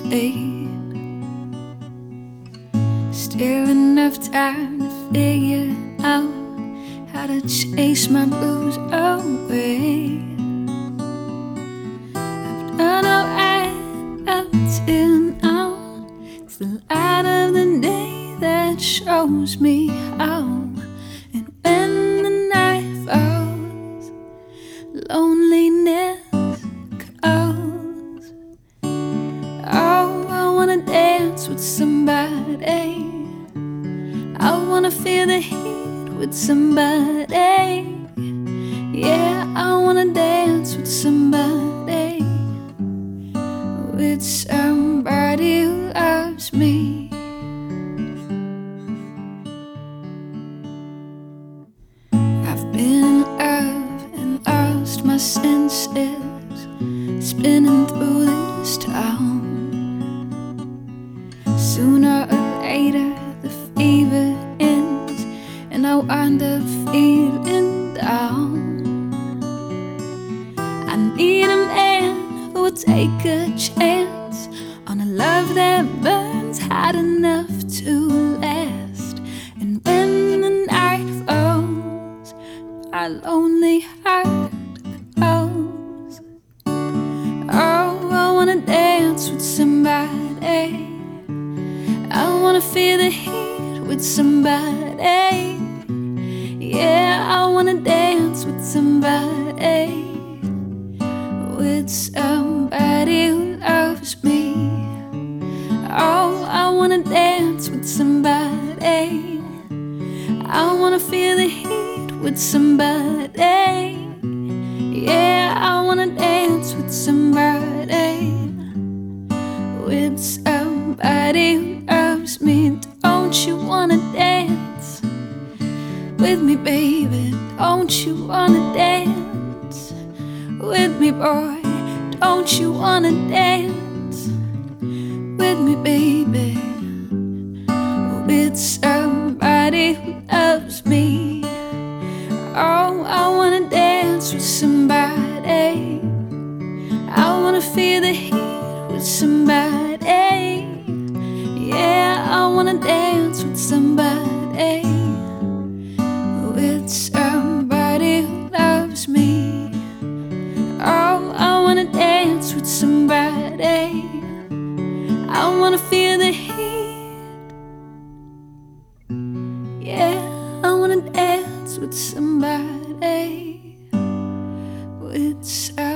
sleep. Still enough time to figure out how to chase my blues away. I've done alright up till now. It's the light of the day that shows me how. And when the night falls, loneliness calls. Oh, I wanna dance with somebody. I wanna feel the heat with somebody. Yeah, I wanna dance with somebody. With somebody who loves me. I've been in love and lost my senses, spinning through this town. Sooner or later the fever ends, and I wind up feeling down. I need a man who will take a chance on a love that burns hot enough to last. And when the night falls, my lonely heart calls. Oh, I wanna dance with somebody. I wanna feel the heat with somebody. Yeah, I wanna dance with somebody. With somebody who loves me. Oh, I wanna dance with somebody. I wanna feel the heat with somebody. Yeah, I wanna dance with somebody. With somebody who loves me. Don't you wanna dance with me, baby? Don't you wanna dance with me, boy? Don't you wanna dance with me, baby? With somebody who loves me. Oh, I wanna dance with somebody. I wanna feel the heat with somebody. Yeah, I wanna dance with somebody. With somebody who loves me. Oh, I wanna dance with somebody. I wanna feel the heat. Yeah, I wanna dance with somebody. With somebody.